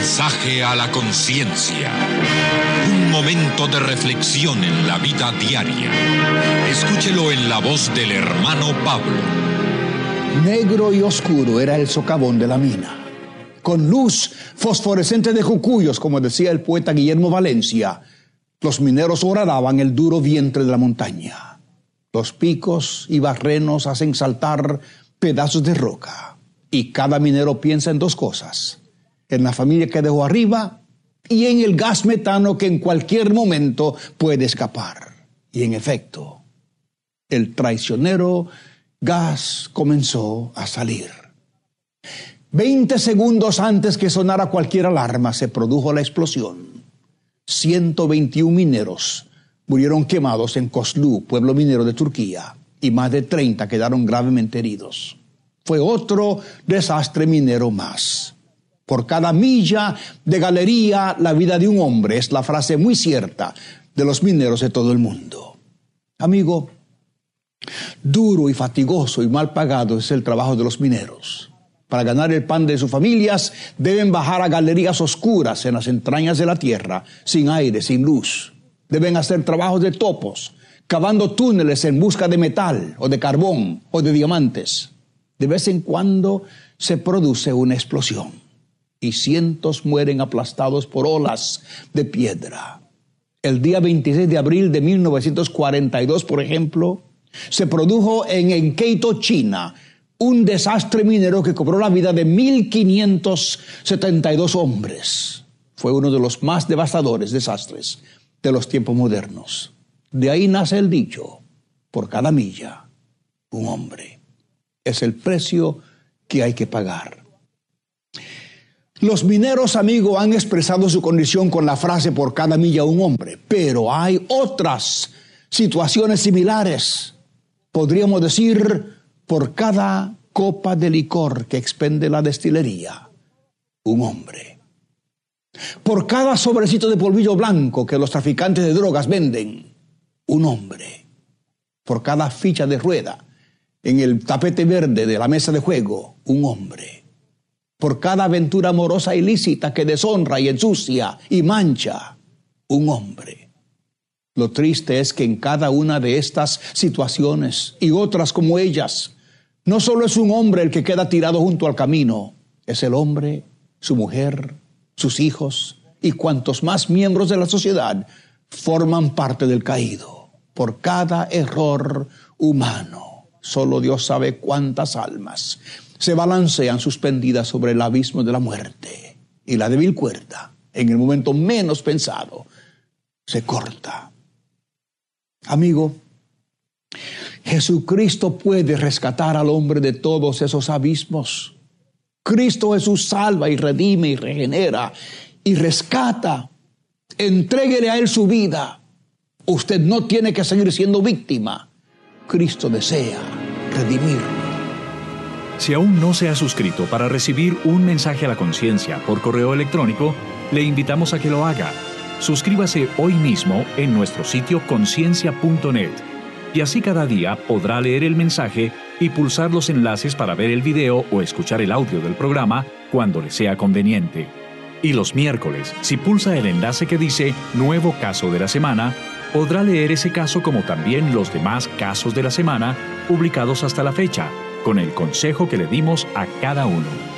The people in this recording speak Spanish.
Mensaje a la conciencia. Un momento de reflexión en la vida diaria. Escúchelo en la voz del hermano Pablo. Negro y oscuro era el socavón de la mina. Con luz fosforescente de cucuyos, como decía el poeta Guillermo Valencia, los mineros horadaban el duro vientre de la montaña. Los picos y barrenos hacen saltar pedazos de roca. Y cada minero piensa en dos cosas: en la familia que dejó arriba y en el gas metano que en cualquier momento puede escapar. Y en efecto, el traicionero gas comenzó a salir. 20 segundos antes que sonara cualquier alarma se produjo la explosión. 121 mineros murieron quemados en Kozlu, pueblo minero de Turquía, y más de 30 quedaron gravemente heridos. Fue otro desastre minero más. Por cada milla de galería, la vida de un hombre, es la frase muy cierta de los mineros de todo el mundo. Amigo, duro y fatigoso y mal pagado es el trabajo de los mineros. Para ganar el pan de sus familias, deben bajar a galerías oscuras en las entrañas de la tierra, sin aire, sin luz. Deben hacer trabajos de topos, cavando túneles en busca de metal, o de carbón, o de diamantes. De vez en cuando se produce una explosión y cientos mueren aplastados por olas de piedra. El día 26 de abril de 1942, por ejemplo, se produjo en Enkeito, China, un desastre minero que cobró la vida de 1.572 hombres. Fue uno de los más devastadores desastres de los tiempos modernos. De ahí nace el dicho: por cada milla, un hombre. Es el precio que hay que pagar. Los mineros, amigo, han expresado su condición con la frase por cada milla un hombre, pero hay otras situaciones similares. Podríamos decir, por cada copa de licor que expende la destilería, un hombre. Por cada sobrecito de polvillo blanco que los traficantes de drogas venden, un hombre. Por cada ficha de rueda en el tapete verde de la mesa de juego, un hombre. Por cada aventura amorosa ilícita que deshonra y ensucia y mancha, un hombre. Lo triste es que en cada una de estas situaciones y otras como ellas, no solo es un hombre el que queda tirado junto al camino, es el hombre, su mujer, sus hijos y cuantos más miembros de la sociedad forman parte del caído. Por cada error humano, solo Dios sabe cuántas almas se balancean suspendidas sobre el abismo de la muerte. Y la débil cuerda, en el momento menos pensado, se corta. Amigo, Jesucristo puede rescatar al hombre de todos esos abismos. Cristo Jesús salva y redime y regenera y rescata. Entréguele a Él su vida. Usted no tiene que seguir siendo víctima. Cristo desea redimirlo. Si aún no se ha suscrito para recibir un mensaje a la conciencia por correo electrónico, le invitamos a que lo haga. Suscríbase hoy mismo en nuestro sitio conciencia.net y así cada día podrá leer el mensaje y pulsar los enlaces para ver el video o escuchar el audio del programa cuando le sea conveniente. Y los miércoles, si pulsa el enlace que dice Nuevo Caso de la Semana, podrá leer ese caso como también los demás casos de la semana publicados hasta la fecha, con el consejo que le dimos a cada uno.